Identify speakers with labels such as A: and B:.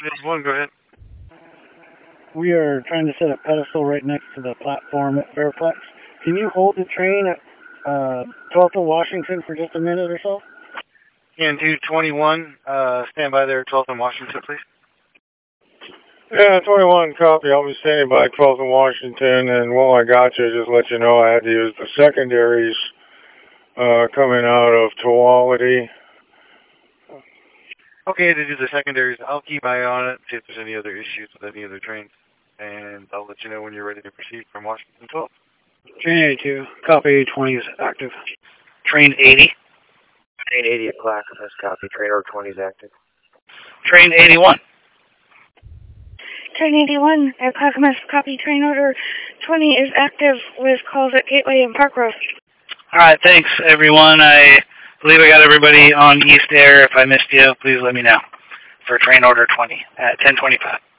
A: There's one, go ahead.
B: We are trying to set a pedestal right next to the platform at Fairplex. Can you hold the train at 12th and Washington for just a minute or so?
A: And 221, stand by there at 12th and Washington, please.
C: Yeah, 21 copy. I'll be standing by 12th and Washington, and while I got you, just let you know I had to use the secondaries coming out of Tuolumne.
A: Okay, to do the secondaries, I'll keep eye on it, see if there's any other issues with any other trains, and I'll let you know when you're ready to proceed from Washington 12.
B: Train 82, copy 20 is active.
D: Train 80.
E: Train 80 at Clackamas, copy. Train order 20 is active.
D: Train 81.
F: Train 81 at Clackamas, copy. Train order 20 is active with calls at Gateway and Park Road.
D: All right, thanks, everyone. I believe I got everybody on East Air. If I missed you, please let me know for train order 20 at 10:25.